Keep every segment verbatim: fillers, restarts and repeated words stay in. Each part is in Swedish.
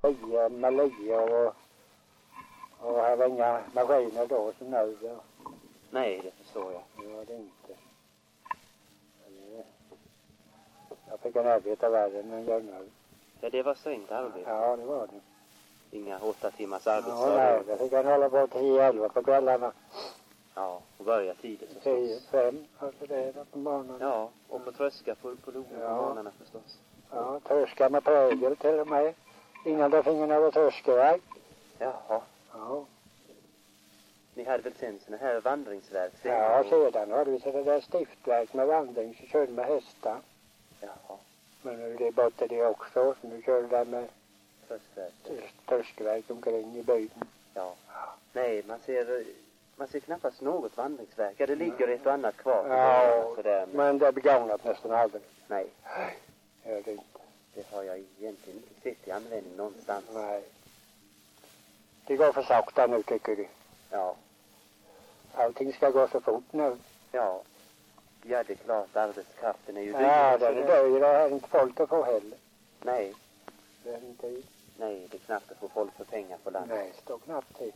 Lia, Malia och, och här var inga maskiner då som nu. Ja. Nej, det förstår jag. Det var det inte. Det, jag fick en arbeta världen en gång nu. Ja, det var strängt arbete. Ja, det var det. Inga åtta timmars arbetsdag. Ja, nej, det fick han hålla på tio elva på kvällarna. Ja, och börja tidigt tio förstås. fem, alltså det är på morgonen. Ja, och på tröska på, på logen Ja. på morgnarna förstås. Ja, tröska med prägel till och med. Innan det finge något tröskeverk. Jaha. Ja. Ni hade väl sen såna här vandringsverk? Ja, sedan hade vi sådana där stiftverk med vandring så körde med hästar. Jaha. Men nu är det borta det också, så nu kör det med Tröskverk. tröskeverk omkring i byn. Ja. Nej, man ser, man ser knappast något vandringsverk. Ja, det ligger ett och annat kvar. Ja, sådär, men... men det är begagnat nästan aldrig. Nej, Ja, det är inte. det har jag egentligen inte sett i användning någonstans. Nej. Det går för sakta nu tycker du. Ja. Allting ska gå så fort nu. Ja. Ja, det är klart. Arbetskraften är ju dyr. Ja, den är dyr. Det är inte folk att få heller. Nej. Det är inte dyr. Nej, det är knappt att få folk för pengar på landet. Nej, det står knappt till.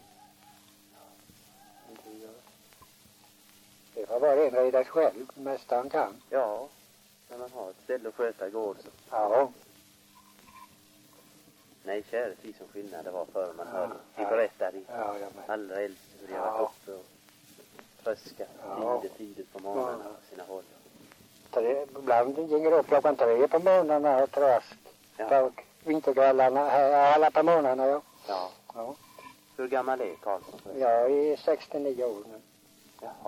Det får vara en reda själv, mest han kan. Ja, när man har ett ställe att sköta gård så. Ja. Nej, käre tid som skillnad det var förr man Ja, hörde. Vi ja. berättade i Ja, jag med. allra äldst hur jag Ja. var uppe och tröska Ja. tidigt, tidigt på morgonen Ja. på sina håll. Tre, ibland gick det upp klockan tre på morgnarna och trask. Ja. På vinterkvällarna, alla på morgnarna, ja. Ja. Ja. Hur gammal är Karlsson? Jag är sextionio år nu. Jaha.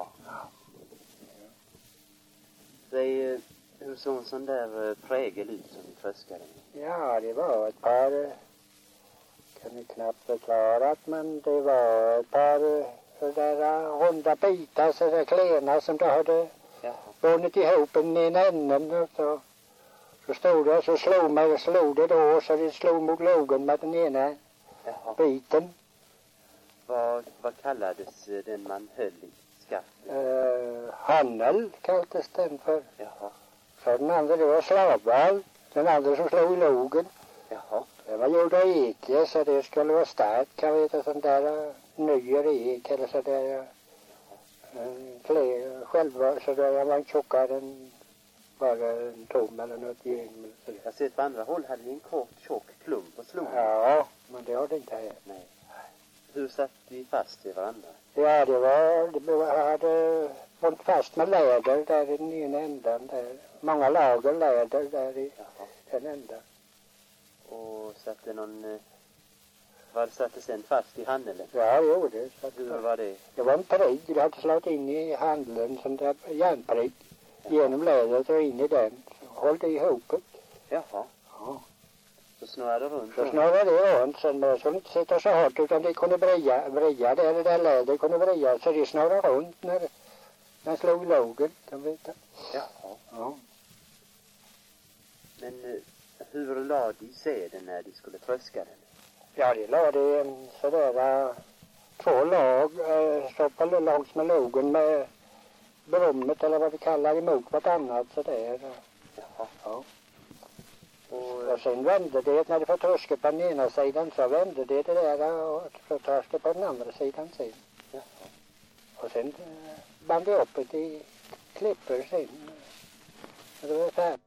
Säg, eh, hur såg en sån där eh, prägel ut som vi tröskade? Ja, det var ett par, eh, kan ni knappt förklarat, men det var ett par eh, sådär runda bitar, sådär klena som det hade Jaha. bundit ihop en i änden. Och så, så stod det, så slog mig, slog det då, så det slog mot logen med den ena Jaha. biten. Vad, vad kallades eh, den man höll i skaftet? Uh, Hannel kallades den för. Jaha. Så den andra det var slavval. Den andra som slog i logen. Jaha. Det var gjord av eke så det skulle vara starkt. Kan veta sån där uh, nyer ek eller så där. Uh, klä, själva så där jag var tjockare än bara en tom eller något gäng. Jag ser på andra håll hade ni en kort tjock klump och slog. Ja, men det har det inte här. Nej. Hur satt vi fast i varandra? Ja, det var, det var, jag hade hållit fast med läder där i den ena ändan där. Många lager läder där i Jaha. den ändan. Och satte någon... eh, Vad satte sen fast i handelen? Ja, det gjorde det. Så att, Hur var det? det var en prick, det hade slagit in i handeln, sån där järnprick, genom lädret och in i den. Så höll det ihop det. Jaha. Ja. Så snurrade runt. Så snurrade det runt, sen men jag skulle inte sitta så hårt utan det kunde bria, bria det, det där lädret kunde bria, så det snurrade runt när den slog logen, kan vi veta. Jaha. Ja. Men eh, hur lade de säden när de skulle tröska den? Ja, det lade en sådär uh, två lag, uh, stoppade långs med logen med brummet eller vad vi kallar emot vartannat sådär. Jaha. Ja. Och, Och sen vände det, när det var tröska på den ena sidan så vände det det där och så tröska på den andra sidan sen. Jaha. Och sen uh, band det upp det i klippor sen. Och det var färdigt.